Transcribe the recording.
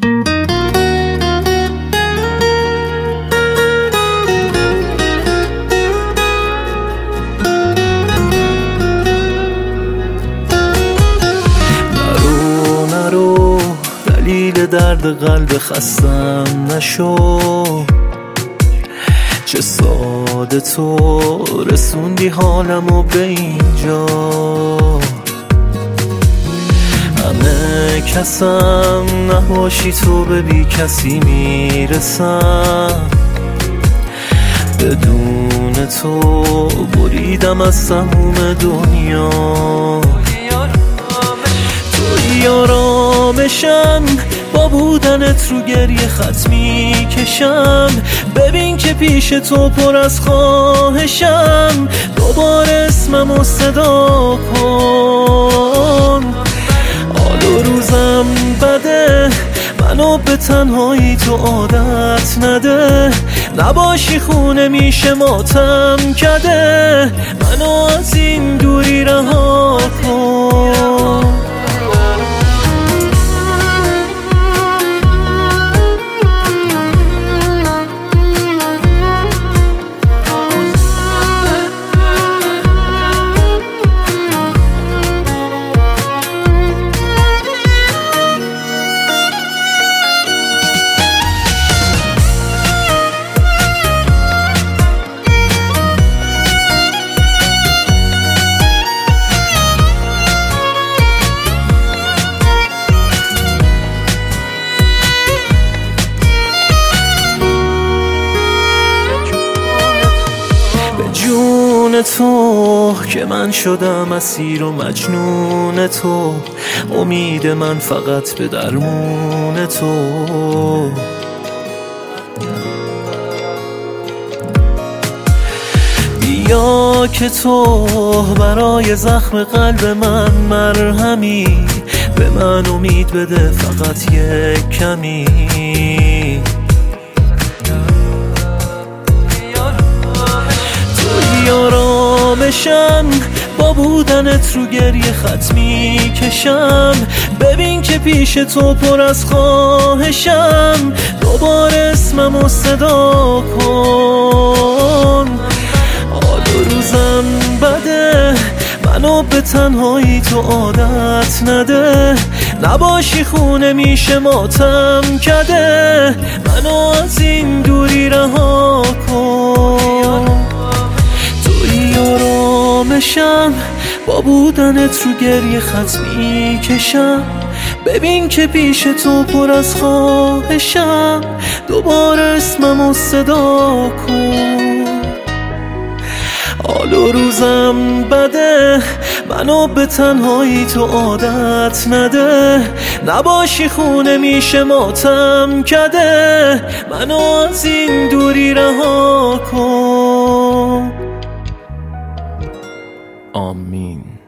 نرو دلیل درد قلب خستم نشو، چه ساده تو رسوندی حالمو به اینجا. همه کسم نباشی تو به بی کسی میرسم، بدون تو بریدم از سموم دنیا. توی آرامشم با بودنت رو گریه خط میکشم، ببین که پیش تو پر از خواهشم، دوباره اسممو صدا کن. حال و روزم بده، منو به تنهایی تو عادت نده، نباشی خونه میشه ماتم کده، منو از این دوری رها کن. جون تو که من شدم اسیر و مجنون تو، امید من فقط به درمون تو. بیا که تو برای زخم قلب من مرهمی، به من امید بده فقط یک کمی. آرامشم با بودنت رو گریه خط میکشم، ببین که پیش تو پر از خواهشم، دوباره اسممو صدا کن. حال و روزم بده، منو به تنهایی تو عادت نده، نباشی خونه میشه ماتم کده، منو از این دوری رها کن. آرامشم با بودنت رو گریه خط میکشم، ببین که پیش تو پر از خواهشم، دوباره اسممو صدا کن. حال و روزم بده، منو به تنهایی تو عادت نده، نباشی خونه میشه ماتم کده، منو از این دوری رها کن. آمین.